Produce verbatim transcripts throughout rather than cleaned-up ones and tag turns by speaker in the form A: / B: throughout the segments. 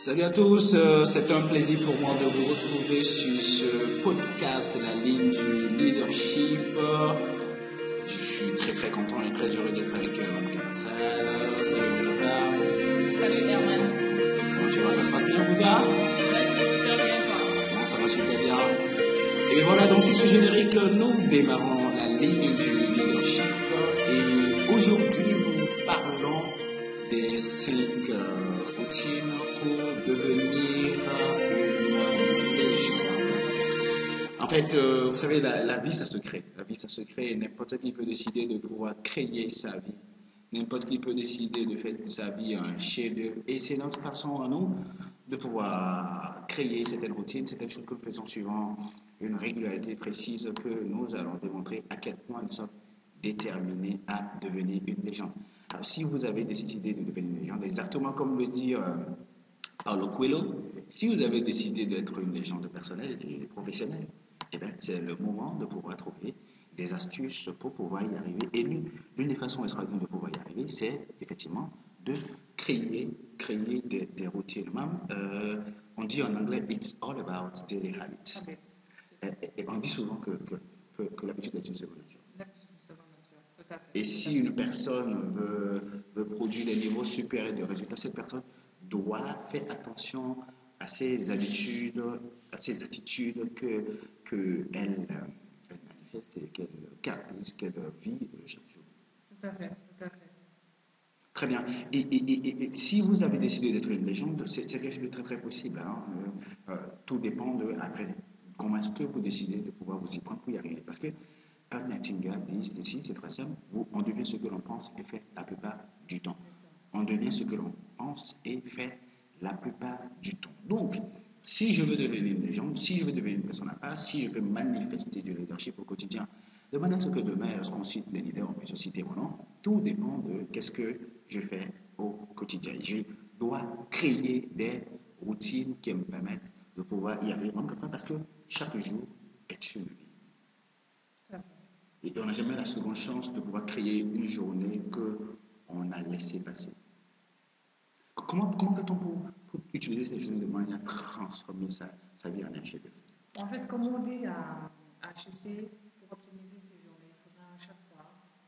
A: Salut à tous, euh, c'est un plaisir pour moi de vous retrouver sur ce podcast, la ligne du leadership. Euh, Je suis très très content et très heureux d'être avec euh, Mme Camassal. Salut Bouga.
B: Salut Herman.
A: Comment tu vas? Ça se passe bien Bouga?
B: Ouais, je vais super bien, toi.
A: Bon, ça va super bien. Et voilà, donc c'est ce générique, nous démarrons la ligne du leadership. Et aujourd'hui, nous parlons des cinq euh, routines pour devenir une légende. En fait, euh, vous savez, la, la vie, ça se crée. La vie, ça se crée et n'importe qui peut décider de pouvoir créer sa vie. N'importe qui peut décider de faire de sa vie un chef-d'œuvre. Et c'est notre façon à nous de pouvoir créer certaines routines, certaines choses que nous faisons suivant une régularité précise que nous allons démontrer à quel point nous sommes déterminés à devenir une légende. Alors, si vous avez décidé de devenir une légende, exactement comme le dit euh, Paulo Coelho, si vous avez décidé d'être une légende personnelle et professionnelle, eh bien, c'est le moment de pouvoir trouver des astuces pour pouvoir y arriver. Et l'une, l'une des façons extraordinaires de pouvoir y arriver, c'est effectivement de créer, créer des, des routines. Même, euh, on dit en anglais, it's all about daily habits.
B: Habits.
A: Et, et on dit souvent que, que, que, que l'habitude est une seconde nature.
B: L'habitude de seconde nature, tout à fait.
A: Et si une personne veut, veut produire des niveaux supérieurs de résultats, cette personne doit faire attention à ses habitudes, à ses attitudes que, que elle, euh, elle manifeste et qu'elle caractérise, qu'elle vit euh, chaque jour.
B: Tout à fait, tout à fait.
A: Très bien. Et, et, et, et si vous avez décidé d'être une légende, c'est c'est quelque chose de très très possible. Hein. Euh, euh, tout dépend de après comment est-ce que vous décidez de pouvoir vous y prendre pour y arriver. Parce que Earl Nightingale dit ceci, c'est très simple, vous- on devient ce que l'on pense et fait la plupart du temps. On devient ce que l'on pense et fait la plupart du temps. Donc, si je veux devenir une légende, si je veux devenir une personne à part, si je veux manifester du leadership au quotidien, de manière à ce que demain, lorsqu'on cite les leaders, on puisse citer mon nom, tout dépend de qu'est-ce que je fais au quotidien. Je dois créer des routines qui me permettent de pouvoir y arriver, parce que chaque jour est une vie.
B: Tout à fait.
A: Et on n'a jamais la seconde chance de pouvoir créer une journée qu'on a laissé passer. Comment, comment fait-on pour, pour utiliser ces journées de manière à transformer sa, sa vie en un chef-d'œuvre?
B: En fait, comme on dit à, à H E C, pour optimiser ses journées, il faudra à chaque fois,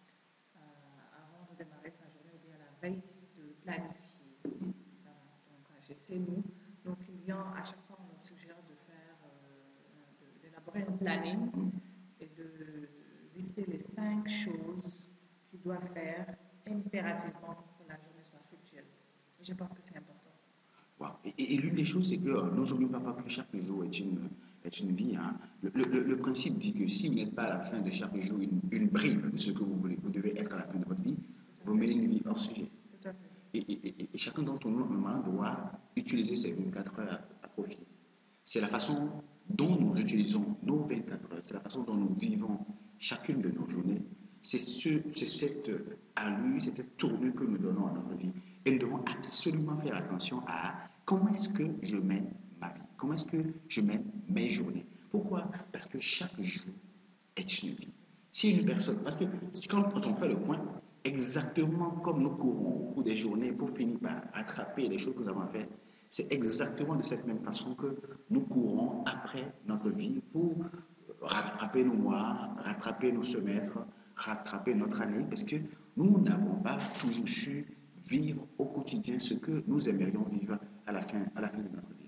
B: euh, avant de démarrer sa journée ou bien à la veille, de planifier. Voilà. Donc, à H E C, nous, nos clients, à chaque fois, on leur suggère de faire, euh, de- d'élaborer un planning et de lister les cinq choses qu'ils doivent faire impérativement pour que la journée soit fructueuse. Et je pense que c'est important.
A: Wow. Et, et- et l'une des choses, c'est que euh, nous oublions parfois que chaque jour est une, est une vie. Hein. Le, le- le principe dit que si vous n'êtes pas à la fin de chaque jour une, une bribe de ce que vous voulez, vous devez être à la fin de votre vie, vous menez une vie hors sujet.
B: Tout à fait.
A: Et, et- et- et chacun d'entre nous, normalement, doit utiliser ces vingt-quatre heures à, à profit. C'est la façon dont nous utilisons nos vingt-quatre heures, c'est la façon dont nous vivons chacune de nos journées. C'est ce, c'est cette allure, cette tournure que nous donnons à notre vie. Et nous devons absolument faire attention à comment est-ce que je mène ma vie, comment est-ce que je mène mes journées. Pourquoi? Parce que chaque jour est une vie. Si une personne, parce que si quand, quand on fait le point, exactement comme nous courons au cours des journées pour finir par attraper les choses que nous avons faites, c'est exactement de cette même façon que nous courons après notre vie pour rattraper nos mois, rattraper nos semestres, rattraper notre année, parce que nous n'avons pas toujours su vivre au quotidien ce que nous aimerions vivre à la fin, à la fin de notre vie.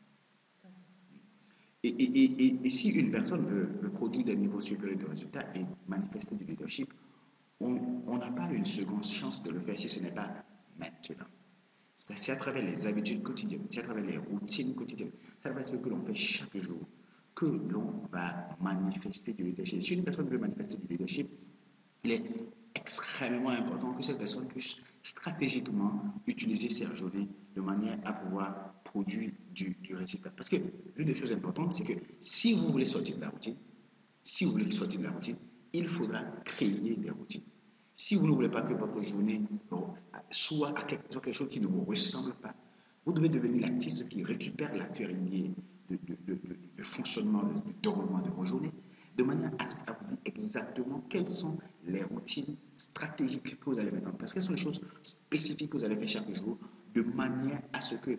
A: Et, et- et- et- et si une personne veut, veut produire des niveaux supérieurs de résultats et manifester du leadership, on on n'a pas une seconde chance de le faire si ce n'est pas maintenant. C'est à travers les habitudes quotidiennes, c'est à travers les routines quotidiennes, c'est à travers ce que l'on fait chaque jour que l'on va manifester du leadership. Si une personne veut manifester du leadership, il est extrêmement important que cette personne puisse stratégiquement utiliser ses journées de manière à pouvoir produire du, du résultat. Parce que l'une des choses importantes, c'est que si vous voulez sortir de la routine, si vous voulez sortir de la routine, il faudra créer des routines. Si vous ne voulez pas que votre journée bon, soit quelque chose qui ne vous ressemble pas, vous devez devenir l'artiste qui récupère l'acteur lié de, de, de, de, de fonctionnement, de, de déroulement de vos journées, de manière à, à vous dire exactement quelles sont les routines stratégiques que vous allez mettre en place, quelles sont les choses spécifiques que vous allez faire chaque jour, de manière à ce que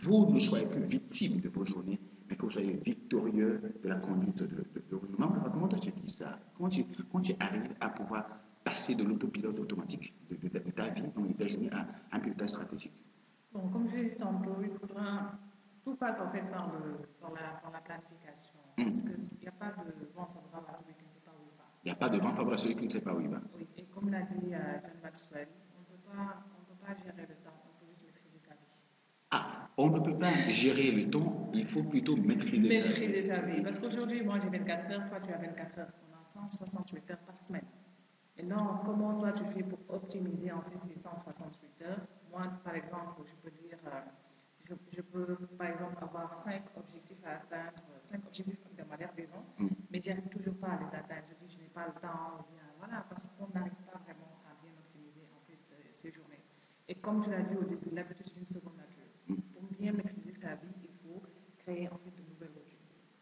A: vous ne soyez plus victime de vos journées, mais que vous soyez victorieux de la conduite de, de, de vos journées. Comment toi tu dis ça? Comment tu, comment tu arrives à pouvoir passer de l'autopilote automatique de, de, de ta vie, donc de ta journée, à un pilotage stratégique?
B: Bon, comme je l'ai dit tantôt, il faudra. Tout passe en fait par, le, par, la, par la planification.
A: Mm.
B: Parce qu'il n'y a pas de vent favorable à celui qui ne sait pas où il va.
A: Il n'y a pas de vent favorable à celui qui ne sait pas où il va.
B: Oui, et comme l'a dit euh, John Maxwell, on ne peut pas, on peut pas gérer le temps, on peut juste maîtriser sa vie.
A: Ah, on ne peut pas gérer le temps, il faut plutôt maîtriser,
B: Maîtriser
A: sa,
B: sa vie. Parce qu'aujourd'hui, moi j'ai vingt-quatre heures, toi tu as vingt-quatre heures. On a cent soixante-huit heures par semaine. Maintenant, comment toi tu fais pour optimiser en fait ces cent soixante-huit heures? Moi, par exemple, je peux dire, euh, je, je peux par exemple avoir cinq objectifs à atteindre, cinq objectifs hebdomadaires, disons,
A: Mm.
B: mais j'arrive toujours pas à les atteindre. Je dis, je n'ai pas le temps, ou bien voilà, parce qu'on n'arrive pas vraiment à bien optimiser en fait euh, ces journées. Et comme tu l'as dit au début, l'habitude c'est une seconde nature.
A: Mm.
B: Pour bien maîtriser sa vie, il faut créer en fait de nouvelles routines.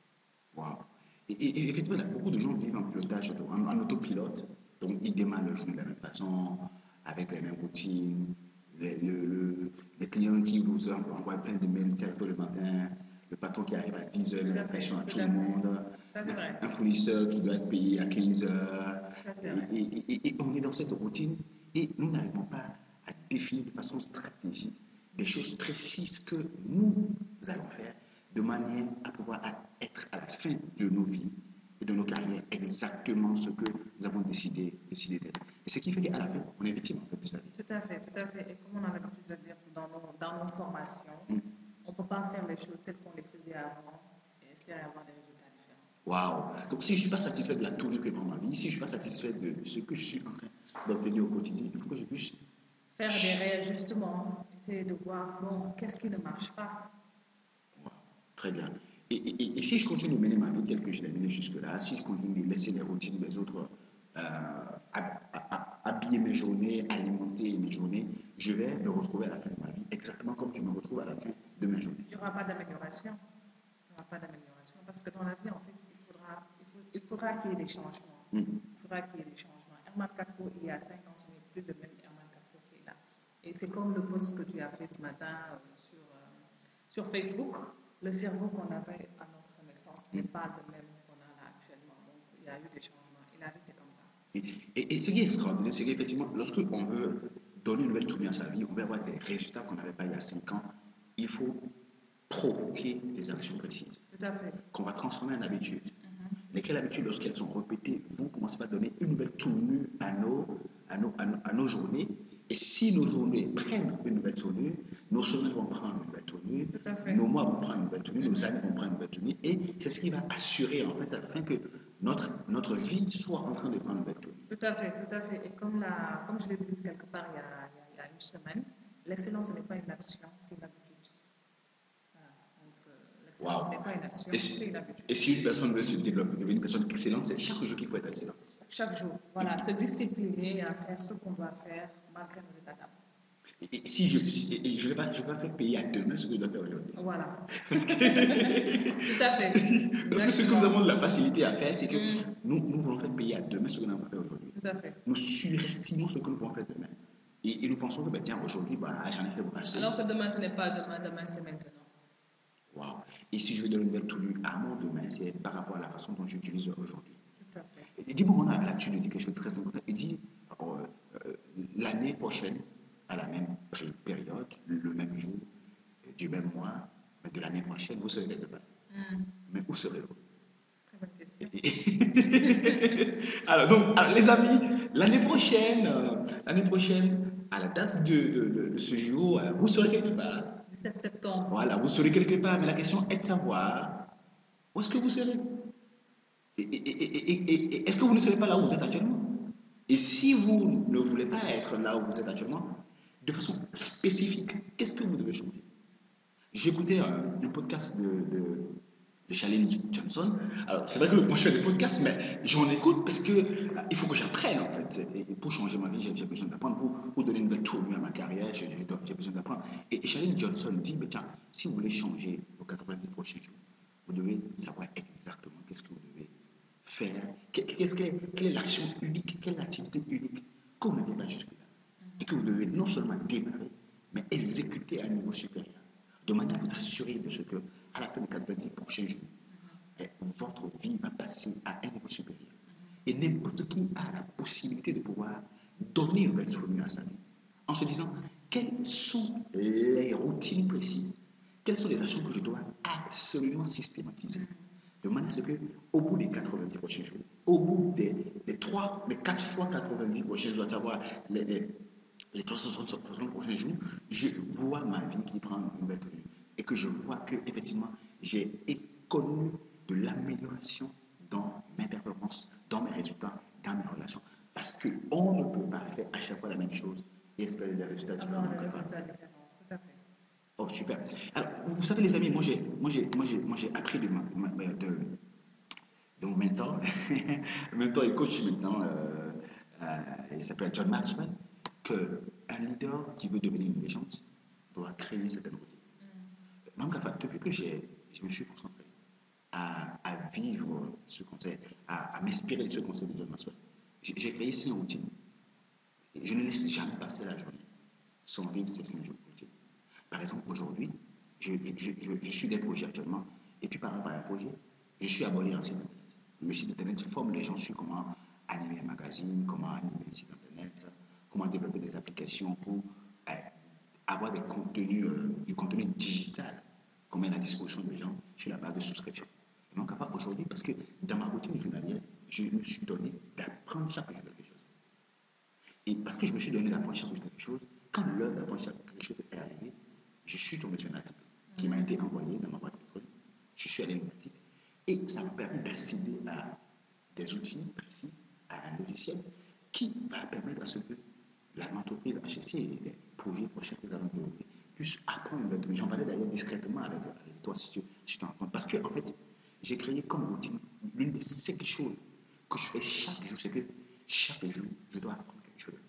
A: Wow. Et, et, et effectivement, beaucoup de gens vivent en pilotage, en, en autopilote. Donc, ils démarrent leur journée de la même façon, avec les mêmes routines. Les, le, le, les clients qui vous envoient plein de mails très tôt le matin, le patron qui arrive à dix heures, met la pression à tout le monde,
B: Ça, c'est vrai.
A: un, un fournisseur qui doit être payé à quinze heures.
B: Ça, c'est
A: Et,
B: vrai.
A: et, et, et on est dans cette routine et nous n'arrivons pas à définir de façon stratégique des choses précises que nous allons faire de manière à pouvoir être à la fin de nos vies et de nos carrières exactement ce que nous avons décidé, décidé d'être. Et ce qui fait qu'à la fin, on est victime en fait de sa vie.
B: Tout à fait, tout à fait. Et comme on a l'habitude de dire dans nos, dans nos formations,
A: Mm.
B: on ne peut pas faire les choses telles qu'on les faisait avant et espérer avoir des résultats différents.
A: Waouh! Donc si je ne suis pas satisfait de la tournure que prend ma vie, si je ne suis pas satisfait de ce que je suis en train d'obtenir au quotidien, il faut que je puisse
B: faire des réajustements, essayer de voir, bon, qu'est-ce qui ne marche pas.
A: Wow. Très bien. Et, et, et, si je continue de mener ma vie telle que je l'ai menée jusque-là, si je continue de laisser les routines des autres euh, habiller mes journées, alimenter mes journées, je vais me retrouver à la fin de ma vie exactement comme je me retrouve à la fin de mes journées.
B: Il n'y aura pas d'amélioration. Il n'y aura pas d'amélioration parce que dans la vie, en fait, il faudra, il faut, il faudra qu'il y ait des changements.
A: Mm.
B: Il faudra qu'il y ait des changements. Herman Kakko, il y a cinq ans, ce n'est plus le même Herman Kakko qui est là. Et c'est comme le post que tu as fait ce matin euh, sur, euh, sur Facebook. Le cerveau qu'on avait à notre naissance n'est pas le même qu'on a là actuellement. Donc, il y a eu des changements. Et la vie, c'est comme ça.
A: Et, et, et ce qui est extraordinaire, c'est qu'effectivement, lorsque on veut donner une nouvelle tournure à sa vie, on veut avoir des résultats qu'on n'avait pas il y a cinq ans, il faut provoquer des actions précises.
B: Tout à fait.
A: Qu'on va transformer en habitude.
B: Mm-hmm.
A: Lesquelles habitudes, lorsqu'elles sont répétées, vont commencer par donner une nouvelle tournure à nos, à nos, à nos, à nos journées. Et si nos journées prennent une nouvelle tournure, nos semaines vont prendre une nouvelle tournure, nos mois vont prendre une nouvelle tournure, nos années vont prendre une nouvelle tournure. Et c'est ce qui va assurer, en fait, à la fin que notre, notre vie soit en train de prendre une nouvelle tournure.
B: Tout à fait, tout à fait. Et comme, la, comme je l'ai vu quelque part il y a, il y a une semaine, l'excellence n'est pas une action, c'est une habitude. Voilà. Donc, euh, l'excellence wow. n'est pas une action,
A: si,
B: c'est une habitude.
A: Et si une personne veut se développer, devenir une personne excellente, c'est chaque jour qu'il faut être excellent.
B: Chaque jour, voilà, se discipliner à faire ce qu'on doit faire malgré nos états d'âme.
A: Et, et si je ne vais, vais pas faire payer à demain ce que je dois faire aujourd'hui.
B: Voilà.
A: Parce que,
B: tout à fait.
A: Parce que ce que nous avons de la facilité à faire, c'est que mm. nous, nous voulons faire payer à demain ce que nous avons fait aujourd'hui.
B: Tout à fait.
A: Nous surestimons ce que nous pouvons faire demain. Et, et nous pensons que, ben, tiens, aujourd'hui, voilà, j'en ai fait beaucoup assez.
B: Alors que demain, ce n'est pas demain, demain, c'est maintenant.
A: Wow. Et si je veux donner une nouvelle tournure à mon demain, c'est par rapport à la façon dont j'utilise aujourd'hui.
B: Tout à fait.
A: Et dis-moi, on a là-dessus, il dit quelque chose de très important. Il dit, euh, euh, l'année prochaine, à la même période, le même jour, du même mois, mais de l'année prochaine, vous serez quelque part. Mm. Mais où serez-vous?
B: Très bonne question.
A: alors, donc, alors, les amis, l'année prochaine, euh, l'année prochaine, à la date de, de, de ce jour, euh, vous serez quelque part.
B: dix-sept septembre.
A: Voilà, vous serez quelque part, mais la question est de savoir où est-ce que vous serez. Et, et, et, et, et est-ce que vous ne serez pas là où vous êtes actuellement? Et si vous ne voulez pas être là où vous êtes actuellement, de façon spécifique, qu'est-ce que vous devez changer? J'écoutais un, un podcast de, de, de Charlene Johnson. Alors, c'est vrai que moi je fais des podcasts, mais j'en écoute parce que euh, il faut que j'apprenne en fait. Et pour changer ma vie, j'ai besoin d'apprendre. Pour, pour donner une nouvelle tournure à ma carrière, j'ai besoin d'apprendre. Et, et Charlene Johnson dit, mais tiens, si vous voulez changer aux quatre-vingt-dix prochains jours, vous devez savoir exactement qu'est-ce que vous devez faire, qu'est-ce que, quelle est l'action unique, quelle est l'activité unique que vous n'avez pas jusque-là. Et que vous devez non seulement démarrer, mais exécuter à un niveau supérieur. De manière à vous la fin des quatre-vingt-dix prochains jours, eh, votre vie va passer à un niveau supérieur. Et n'importe qui a la possibilité de pouvoir donner une belle souvenir à sa vie en se disant quelles sont les routines précises, quelles sont les actions que je dois absolument systématiser. De manière à ce qu'au bout des quatre-vingt-dix prochains jours, au bout des, des trois, des quatre fois quatre-vingt-dix prochains jours, à savoir les, les, les trois cent soixante prochains jours, je vois ma vie qui prend une nouvelle tenue. Et que je vois que, effectivement, j'ai connu de l'amélioration dans mes performances, dans mes résultats, dans mes relations. Parce qu'on ne peut pas faire à chaque fois la même chose et espérer des résultats différents.
B: Avoir des résultats différents, tout à fait.
A: Oh, super. Alors, vous savez, les amis, moi j'ai, moi j'ai, moi j'ai, moi j'ai appris de, ma, de, de, de mon mentor. Mentor et coach maintenant, euh, euh, il s'appelle John Maxwell, qu'un leader qui veut devenir une légende doit créer certaines routines. Mm. Donc, enfin, depuis que j'ai, je me suis concentré à, à vivre ce conseil, à, à m'inspirer de ce conseil de John Maxwell, j'ai, j'ai créé cinq routines. Je ne laisse jamais passer la journée sans vivre ces cinq routines. Par exemple, aujourd'hui, je, je, je, je suis des projets actuellement, et puis par rapport à un projet, je suis abonné à un site internet. Le site internet forme les gens sur comment animer un magazine, comment animer un site internet, comment développer des applications pour euh, avoir des contenus, euh, du contenu digital qu'on met à la disposition des gens sur la base de souscription. Et donc, aujourd'hui, parce que dans ma routine journalière, je me suis donné d'apprendre chaque jour quelque chose. Et parce que je me suis donné d'apprendre chaque jour quelque chose, quand l'heure d'apprendre quelque chose est arrivée, je suis tombé sur un article qui m'a été envoyé dans ma boîte électronique. Je suis allé à l'article et ça m'a permis d'accéder à des outils précis, à un logiciel qui va permettre à ce que l'entreprise H C C et les projets prochains que nous allons développer puissent apprendre. J'en parlais d'ailleurs discrètement avec, avec toi si tu, si tu en compte. Parce que, en fait, j'ai créé comme routine l'une des cinq choses que je fais chaque jour, c'est que chaque jour, je dois apprendre quelque chose.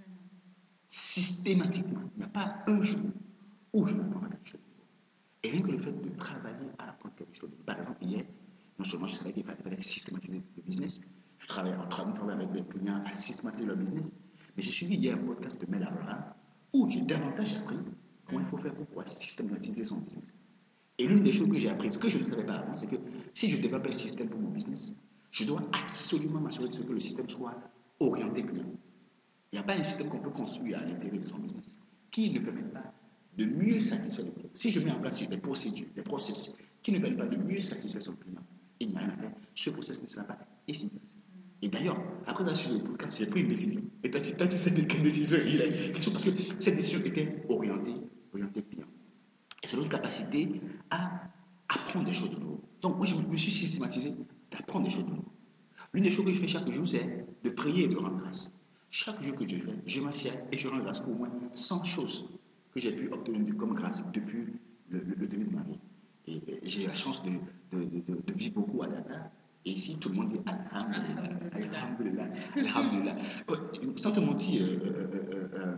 A: Systématiquement, il n'y a pas un jour où je n'apprends pas quelque chose. Et rien que le fait de travailler à apprendre quelque chose. Par exemple, hier, non seulement je savais qu'il fallait systématiser le business, je travaillais en train de travailler avec les clients à systématiser leur business, mais j'ai suivi hier un podcast de Mel Abraham où j'ai davantage appris comment il faut faire pour pouvoir systématiser son business. Et l'une des choses que j'ai apprises, que je ne savais pas avant, c'est que si je développe un système pour mon business, je dois absolument m'assurer de ce que le système soit orienté client. Il n'y a pas un système qu'on peut construire à l'intérieur de son business qui ne permet pas de mieux satisfaire le client. Si je mets en place des procédures, des process qui ne permettent pas de mieux satisfaire son client, il n'y a rien à faire. Ce process ne sera pas efficace. Et d'ailleurs, après avoir suivi le podcast, j'ai pris une décision. Et toi, tu, toi, tu sais quelle décision il a eu. Parce que cette décision était orientée, orientée client. Et c'est notre capacité à apprendre des choses de nouveau. Donc, moi, je me suis systématisé d'apprendre des choses de nouveau. L'une des choses que je fais chaque jour, c'est de prier et de rendre grâce. Chaque jour que je fais, je m'assieds et je rends grâce pour au moins cent choses que j'ai pu obtenir comme grâce depuis le, le, le début de ma vie. Et, et j'ai la chance de, de, de, de vivre beaucoup à Dakar. Et ici, tout le monde dit Alhamdulillah, Alhamdulillah, Alhamdulillah. Sans te mentir, euh, euh, euh,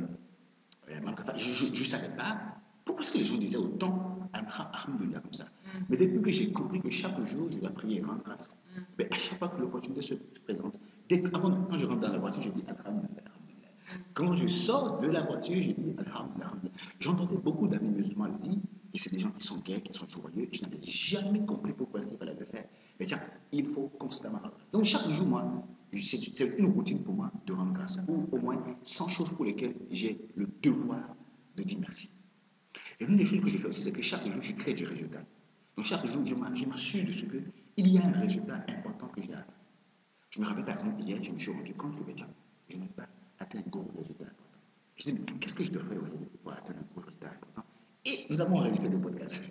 A: euh, je ne savais pas pourquoi est-ce que les gens disaient autant Alhamdulillah comme ça. Mais depuis que j'ai compris que chaque jour, je dois prier et rendre grâce, mais à chaque fois que l'opportunité se présente, dès que, avant, quand je rentre dans la voiture, je dis Alhamdulillah. Quand je sors de la voiture, je dis Alhamdulillah. J'entendais beaucoup d'amis musulmans le dire, et c'est des gens qui sont gays, qui sont joyeux, et je n'avais jamais compris pourquoi est-ce qu'il fallait le faire. Mais tiens, il faut constamment rendre grâce. Donc chaque jour, moi, c'est une routine pour moi de rendre grâce, ou au moins cent choses pour lesquelles j'ai le devoir de dire merci. Et l'une des choses que je fais aussi, c'est que chaque jour, je crée du résultat. Donc chaque jour, je m'assure de ce qu'il y a un résultat important que j'ai atteint. Je me rappelle par exemple, hier, je me suis rendu compte que, tiens, je n'ai pas atteint un gros résultat important. Je me dis, mais qu'est-ce que je dois faire aujourd'hui pour atteindre un gros résultat important? Et nous avons enregistré le podcast.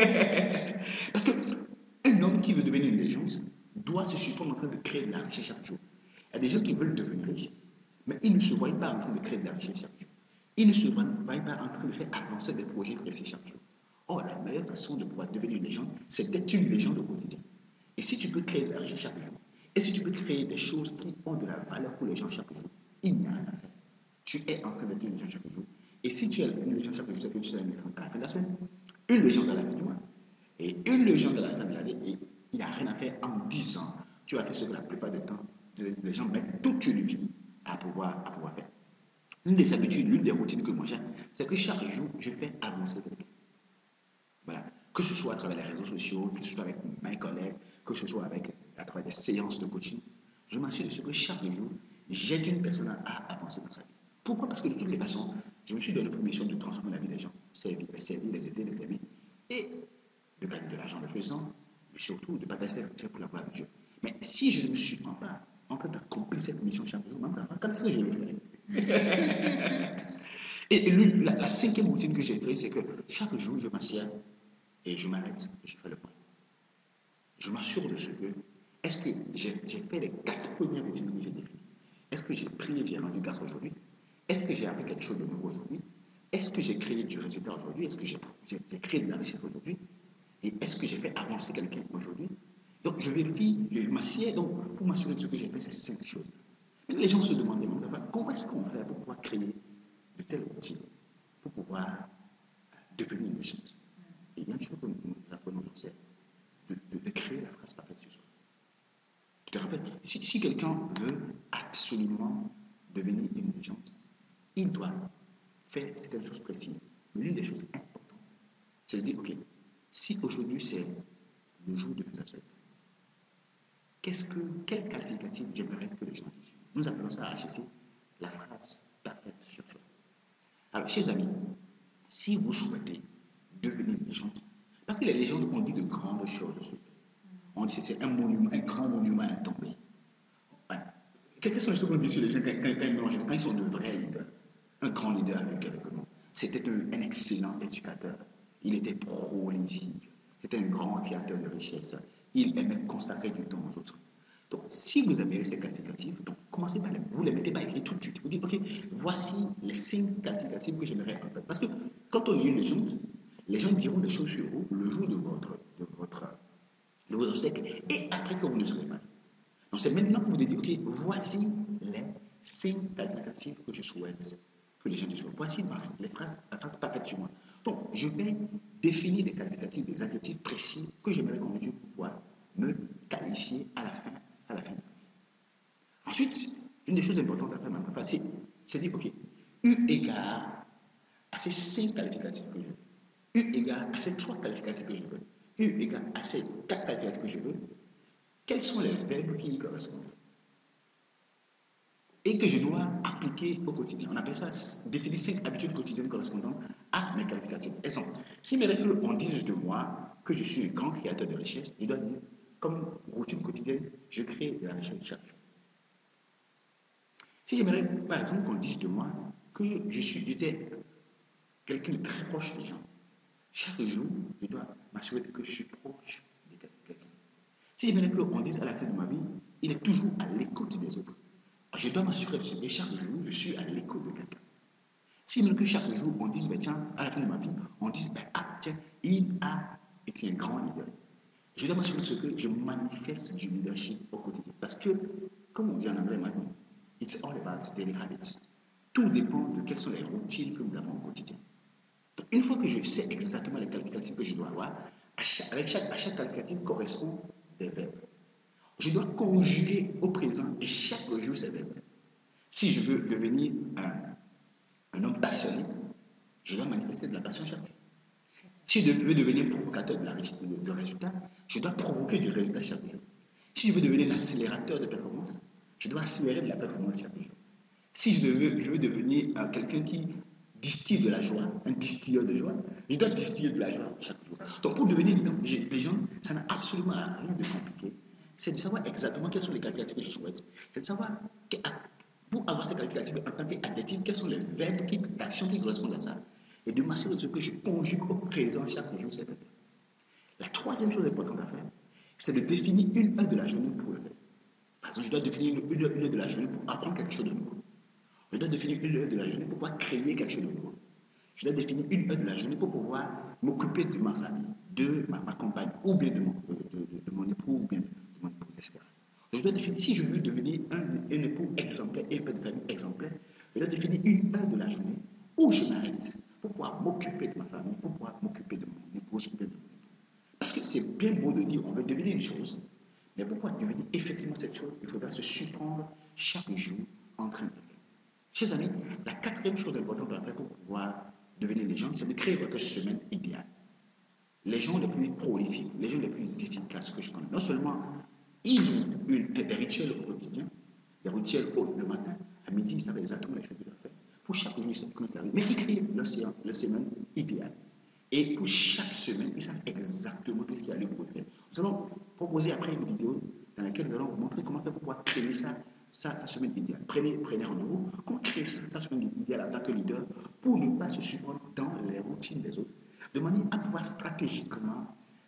A: Parce qu'un homme qui veut devenir une légende doit se surprendre en train de créer de la richesse chaque jour. Il y a des gens qui veulent devenir riches, mais ils ne se voient pas en train de créer de la richesse chaque jour. Ils ne se voient pas en train de faire avancer des projets précis chaque jour. Or, la meilleure façon de pouvoir devenir une légende, c'est d'être une légende au quotidien. Et si tu peux créer de la richesse chaque jour, et si tu peux créer des choses qui ont de la valeur pour les gens chaque jour, il n'y a rien à faire. Tu es en train d'être une légende chaque jour. Et si tu es une légende chaque jour, c'est que tu seras une légende à la fin de la semaine, une légende à la fin du mois, et une légende à la fin de l'année. Et il n'y a rien à faire en dix ans. Tu vas faire ce que la plupart du temps, les gens mettent toute une vie à pouvoir, à pouvoir faire. L'une des habitudes, l'une des routines que moi j'ai, c'est que chaque jour, je fais avancer quelqu'un. Voilà. Que ce soit à travers les réseaux sociaux, que ce soit avec mes collègues, que ce soit avec, à travers des séances de coaching, je m'assure de ce que chaque jour, j'aide une personne à avancer dans sa vie. Pourquoi? Parce que de toutes les façons, je me suis donné pour mission de transformer la vie des gens, servir, les servir, les aider, les aimer, et de gagner de l'argent le faisant, mais surtout de partager pour la gloire de Dieu. Mais si je ne me suis pas en train d'accomplir cette mission chaque jour, même quand est-ce que je le ferai? Et la, la cinquième routine que j'ai créée, c'est que chaque jour, je m'assieds et je m'arrête et je fais le point. Je m'assure de ce que, est-ce que j'ai fait les quatre premières routines que j'ai définies? Est-ce que j'ai prié, j'ai rendu grâce aujourd'hui? Est-ce que j'ai appris quelque chose de nouveau aujourd'hui? Est-ce que j'ai créé du résultat aujourd'hui? Est-ce que j'ai créé de la richesse aujourd'hui? Et est-ce que j'ai fait avancer quelqu'un aujourd'hui? Donc je vérifie, je m'assieds, donc pour m'assurer de ce que j'ai fait, c'est cinq choses. Et les gens se demandent, comment est-ce qu'on fait pour pouvoir créer de telles routines, pour pouvoir devenir une légende? Et il y a une chose que nous apprenons, c'est de, de, de créer la phrase parfaite sur soi. Tu te rappelles, si, si quelqu'un veut absolument devenir une légende, il doit faire certaines choses précises. Mais l'une des choses importantes, c'est de dire, ok, si aujourd'hui c'est le jour de mes absents, qu'est-ce que, quel qualificatif j'aimerais que les gens disent? Nous appelons ça à H S C la phrase parfaite sur soi. Alors, chers amis, si vous souhaitez devenir une légende, parce que les légendes ont dit de grandes choses. On dit que c'est un monument, un grand monument à tomber. Ouais. Quelles sont les choses qu'on dit sur les gens quand, quand, quand, quand ils sont de vrais leaders? Un grand leader avec, avec nous. C'était un, un excellent éducateur. Il était prolifique. C'était un grand créateur de richesse. Il aimait consacrer du temps aux autres. Donc, si vous avez ces qualificatifs, donc commencez par les, vous ne les mettez pas écrits tout de suite. Vous dites, ok, voici les cinq qualificatifs que j'aimerais entendre. Parce que quand on est une légende, les gens diront des choses sur vous le jour de votre, de votre, de vos obsèques et après que vous ne serez pas. Donc, c'est maintenant que vous dites, ok, voici les cinq qualificatifs que je souhaite que les gens disent. Voici les phrases, la phrase parfaite sur moi. Donc, je vais définir des qualificatifs, des adjectifs précis que j'aimerais qu'on puisse pouvoir me qualifier à la fin, à la fin de ma vie. Ensuite, une des choses importantes à faire dans ma phrase, c'est de dire, ok, eu égard à ces cinq qualificatifs que je veux, eu égard à ces trois qualificatifs que je veux, eu égard à ces quatre qualificatifs que je veux, quels sont les verbes qui y correspondent et que je dois appliquer au quotidien. On appelle ça définir cinq habitudes quotidiennes correspondant à mes qualificatifs. Exemple, si mes règles on dise de moi que je suis un grand créateur de richesse, je dois dire, comme routine quotidienne, je crée de la richesse chaque jour. Si j'aimerais, par exemple, qu'on dise de moi que je suis j'étais quelqu'un de très proche des gens, chaque jour, je dois m'assurer que je suis proche de quelqu'un. Si j'aimerais qu'on dise à la fin de ma vie, il est toujours à l'écoute des autres, je dois m'assurer de ce que chaque jour, je suis à l'écoute de quelqu'un. Si même que chaque jour, on dise, ben, tiens, à la fin de ma vie, on dise, ben, ah, tiens, il a été un grand leader. Je dois m'assurer de ce que je manifeste du leadership au quotidien. Parce que, comme on dit en anglais maintenant, it's all about daily habits. Tout dépend de quelles sont les routines que nous avons au quotidien. Donc, une fois que je sais exactement les qualificatifs que je dois avoir, à chaque, avec chaque, à chaque qualificatif correspond des verbes. Je dois conjuguer au présent et chaque jour ces verbes. Si je veux devenir un, un homme passionné, je dois manifester de la passion chaque jour. Si je veux devenir provocateur de, la, de, de résultat, je dois provoquer du résultat chaque jour. Si je veux devenir un accélérateur de performance, je dois accélérer de la performance chaque jour. Si je veux, je veux devenir euh, quelqu'un qui distille de la joie, un distilleur de joie, je dois distiller de la joie chaque jour. Donc pour devenir les gens, ça n'a absolument rien de compliqué. C'est de savoir exactement quels sont les qualificatifs que je souhaite. C'est de savoir, que, pour avoir ces qualificatifs en tant qu'adjectifs, quels sont les verbes d'action qui correspondent à ça. Et de m'assurer de ce que je conjugue au présent chaque jour ces verbes. La troisième chose importante à faire, c'est de définir une heure de la journée pour le faire. Par exemple, je dois définir une, une, une heure de la journée pour apprendre quelque chose de nouveau. Je dois définir une heure de la journée pour pouvoir créer quelque chose de nouveau. Je dois définir une heure de la journée pour pouvoir m'occuper de ma famille, de ma, ma compagne, ou bien de mon, de, de, de mon époux, ou bien de mon épouse, et cetera. Donc, je dois définir, si je veux devenir un, un époux exemplaire et un père de famille exemplaire, je dois définir une heure de la journée où je m'arrête pour pouvoir m'occuper de ma famille, pour pouvoir m'occuper de mon épouse ou bien de mon époux. Parce que c'est bien beau de dire on veut devenir une chose, mais pour pouvoir devenir effectivement cette chose, il faudra se surprendre chaque jour en train de le faire. Chers amis, la quatrième chose importante à faire pour pouvoir devenir légende, c'est de créer votre semaine idéale. les gens les plus prolifiques, les gens les plus efficaces que je connais, non seulement ils ont une, des rituels au quotidien, des rituels au, le matin, à midi, ils savent exactement les choses qu'ils doivent faire. Pour chaque jour, ils savent comment faire. Mais ils créent leur, leur semaine idéale. Et pour chaque semaine, ils savent exactement ce qu'il y a lieu pour faire. Nous allons proposer après une vidéo dans laquelle nous allons vous montrer comment faire pour pouvoir créer ça, ça sa semaine idéale. Prenez, prenez rendez-vous, comment créer ça, sa semaine idéale en tant que leader pour ne pas se supporter dans les routines des autres, de manière à pouvoir stratégiquement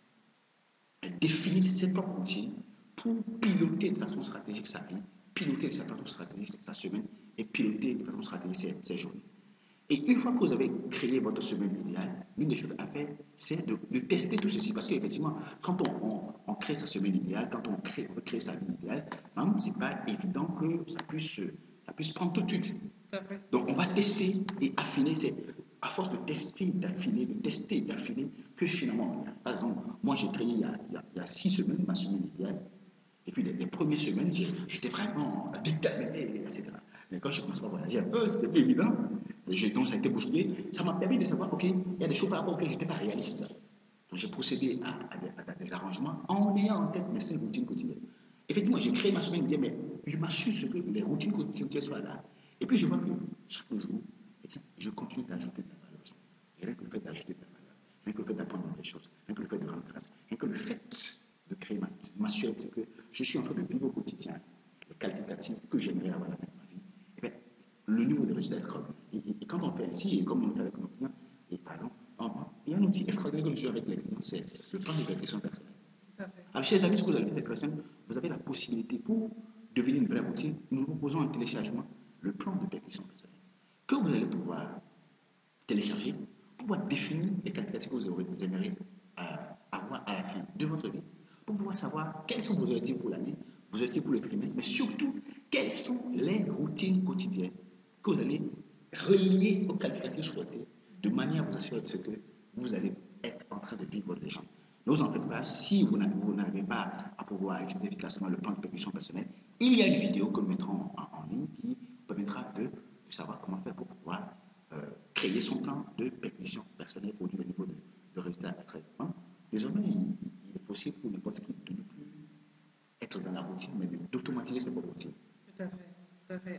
A: définir ses propres routines pour piloter de façon stratégique sa vie, piloter de façon stratégique sa semaine et piloter de façon stratégique ses, ses journées. Et une fois que vous avez créé votre semaine idéale, l'une des choses à faire, c'est de, de tester tout ceci. Parce qu'effectivement, quand on, on, on, crée sa semaine idéale, quand on crée, on crée sa vie idéale, ce n'est pas évident que ça puisse, ça puisse prendre tout de suite. Donc, on va tester et affiner. C'est à force de tester, d'affiner, de tester, d'affiner, que finalement, par exemple, moi j'ai créé il y, a, il, y a, il y a six semaines ma semaine idéale. Et puis les, les premières semaines, j'étais vraiment déterminé, et cetera. Mais quand je commence à voyager un peu, c'était plus évident. Et donc ça a été bousculé. Ça m'a permis de savoir, ok, il y a des choses par rapport auxquelles je n'étais pas réaliste. Donc j'ai procédé à, à, des, à, des, arrangements en ayant en tête mes cinq routines quotidiennes. Effectivement, j'ai créé ma semaine idéale, mais je m'assure que les routines quotidiennes soient là. Et puis je vois que chaque jour, je continue d'ajouter de la valeur. Et rien que le fait d'ajouter de la valeur, rien que le fait d'apprendre des choses, rien que le fait de rendre grâce, rien que le fait de créer, m'assurer que je suis en train de vivre au quotidien les qualificatives que j'aimerais avoir dans ma vie, et bien, le niveau de résultat est extraordinaire. Et, et, et, quand on fait ainsi, et comme on le fait avec nos clients, et par exemple, il y a un outil extraordinaire que je suis avec les clients, c'est le plan de perfection personnelle. Alors, chers amis, ce que vous allez faire, c'est très simple. Vous avez la possibilité, pour devenir une vraie routine, nous vous proposons un téléchargement, le plan de perfection personnelle, que vous allez pouvoir télécharger pour pouvoir définir les qualités que vous aimeriez euh, avoir à la fin de votre vie, pour pouvoir savoir quels sont vos objectifs pour l'année, vos objectifs pour le trimestre, mais surtout, quelles sont les routines quotidiennes que vous allez relier aux qualificatifs souhaités, de manière à vous assurer de ce que vous allez être en train de vivre votre légende. Ne vous en faites pas, si vous n'arrivez pas à pouvoir utiliser efficacement le plan de perfection personnelle, il y a une vidéo que nous mettrons en, en ligne qui vous permettra de, de savoir comment faire pour pouvoir euh, créer son plan de perfection personnelle pour le niveau de, de résultat extrêmement. Désormais, il, il, est possible pour n'importe qui de ne plus être dans la routine, mais d'automatiser ses propres routines.
B: Tout à fait, tout à fait.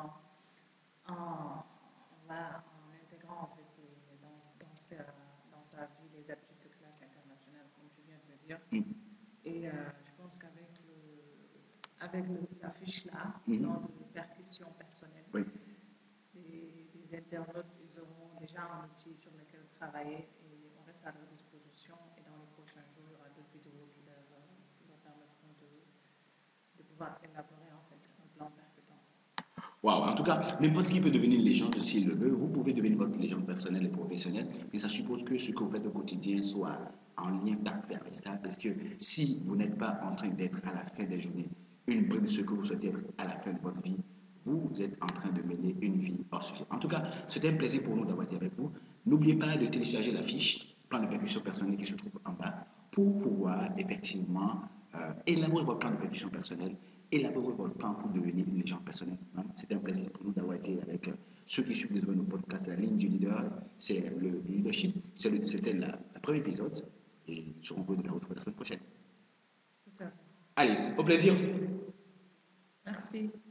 B: En, en, là, en intégrant en fait dans, dans, sa, dans sa vie les habitudes de classe internationale, comme tu viens de le dire. Mm. Et euh, je pense qu'avec le, avec le, la fiche là, mm -hmm. dans de percussion personnelle, oui. les, les internautes ils auront déjà un outil sur lequel travailler et on reste à leur disposition. Et dans les prochains jours, il y aura d'autres vidéos qui leur, qui leur permettront de, de pouvoir élaborer en fait un plan percutant.
A: Wow. En tout cas, n'importe qui peut devenir une légende s'il le veut. Vous pouvez devenir votre légende personnelle et professionnelle, mais ça suppose que ce que vous faites au quotidien soit en lien parfait avec ça, parce que si vous n'êtes pas en train d'être à la fin des journées une brique de ce que vous souhaitez être à la fin de votre vie, vous êtes en train de mener une vie hors sujet. En tout cas, c'était un plaisir pour nous d'avoir été avec vous. N'oubliez pas de télécharger la fiche plan de percussion personnelle qui se trouve en bas pour pouvoir effectivement euh, élaborer votre plan de percussion personnelle, élaborer votre plan pour devenir une légende personnelle. Hein? C'était un plaisir pour nous d'avoir été avec euh, ceux qui suivent désormais nos podcasts. La ligne du leader, c'est le, le leadership, c'était le premier épisode et nous serons heureux de la retrouver la semaine prochaine.
B: Tout à fait.
A: Allez, au plaisir.
B: Merci.